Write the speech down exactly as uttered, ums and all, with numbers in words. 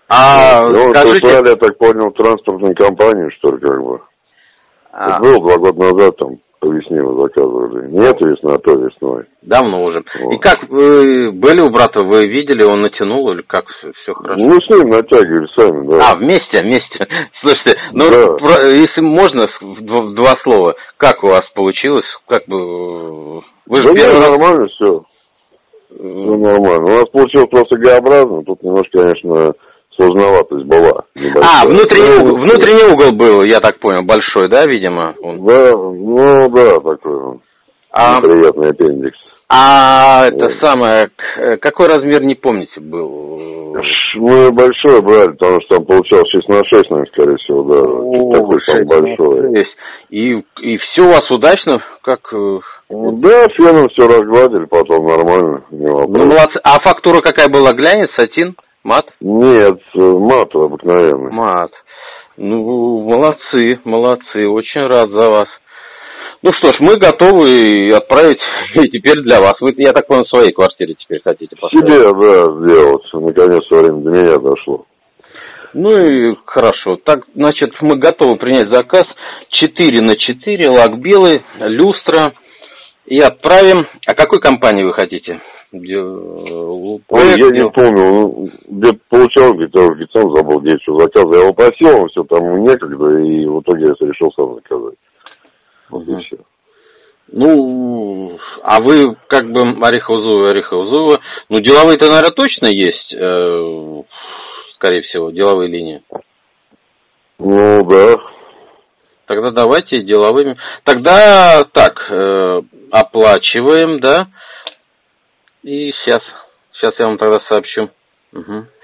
А, вот. Ну, скажите... прислали, я так понял, транспортную компанию, что ли, как бы. А. Был два года назад, там, по весне вы заказывали. Не эту весну, а то весной. Давно уже. Вот. И как, вы были у брата, вы видели, он натянул, или как все, все хорошо? Ну, с ним натягивали сами, да. А, вместе, вместе. Слушайте, ну, да. про, если можно, в два, два слова, как у вас получилось, как бы... Вы да же первый раз... нормально все. Все нормально. У нас получилось просто Г-образно, тут немножко, конечно... Сложноватость была. А, внутренний угол, внутренний угол был, я так понял, большой, да, видимо? Он... Да, ну да, такой а... неприятный аппендикс. А вот. Это самое, какой размер, не помните, был? Мы большой брали, потому что там получалось шесть на шесть, наверное, скорее всего, да. О, такой там большой. И, и все у вас удачно? Как... Да, феном все разгладили, потом нормально. Ну, молодцы. А фактура какая была, глянец, сатин? Мат? Нет, мат обыкновенный. Мат. Ну, молодцы, молодцы, очень рад за вас. Ну что ж, мы готовы отправить теперь для вас. Вы, я так понял, в своей квартире теперь хотите поставить? Себе, да, сделать. Наконец-то время до меня дошло. Ну и хорошо. Так, значит, мы готовы принять заказ. четыре на четыре, лак белый, люстра. И отправим. А какой компании вы хотите? Где... Ой, я не помню, где-то получал, где-то я уже сам забыл, где что заказывал. Я его просил, он все там некогда, и в итоге я решил сам заказать. Вот угу. И все. Ну, а вы как бы Орехово-Зуево, Орехово-Зуево. Ну, деловые-то, наверное, точно есть, э, скорее всего, деловые линии. Ну, да. Тогда давайте деловыми. Тогда так, э, оплачиваем, да? И сейчас, сейчас я вам тогда сообщу. Угу.